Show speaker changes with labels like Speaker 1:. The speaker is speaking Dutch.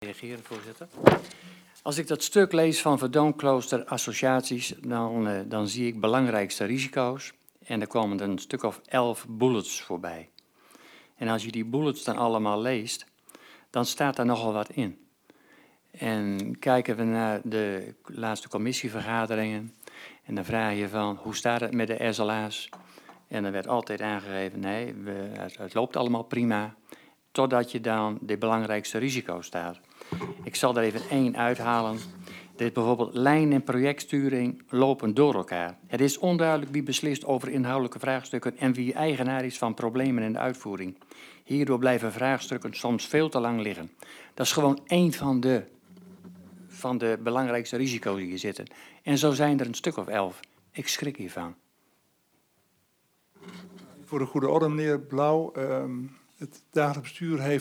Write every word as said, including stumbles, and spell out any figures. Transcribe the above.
Speaker 1: Reageren, voorzitter. Als ik dat stuk lees van Verdoomklooster Associaties, dan, uh, dan zie ik belangrijkste risico's. En er komen er een stuk of elf bullets voorbij. En als je die bullets dan allemaal leest, dan staat daar nogal wat in. En kijken we naar de laatste commissievergaderingen, en dan vraag je van, hoe staat het met de S L A's? En dan werd altijd aangegeven, nee, we, het, het loopt allemaal prima, totdat je dan de belangrijkste risico's staat. Ik zal er even één uithalen. Dit is bijvoorbeeld lijn- en projectsturing lopen door elkaar. Het is onduidelijk wie beslist over inhoudelijke vraagstukken en wie eigenaar is van problemen in de uitvoering. Hierdoor blijven vraagstukken soms veel te lang liggen. Dat is gewoon één van de, van de belangrijkste risico's die hier zitten. En zo zijn er een stuk of elf. Ik schrik hiervan.
Speaker 2: Voor de goede orde, meneer Blauw. Um, het dagelijks bestuur heeft